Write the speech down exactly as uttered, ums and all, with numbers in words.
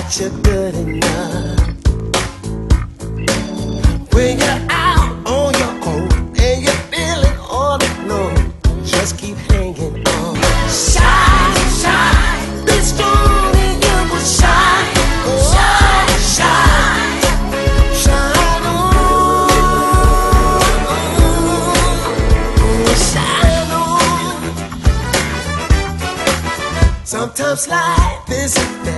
that you're good enough. When you're out on your own and you're feeling all alone, just keep hanging on. Shine, shine, be strong and you will shine. Shine, shine, shine on, shine on. Sometimes life isn't fair.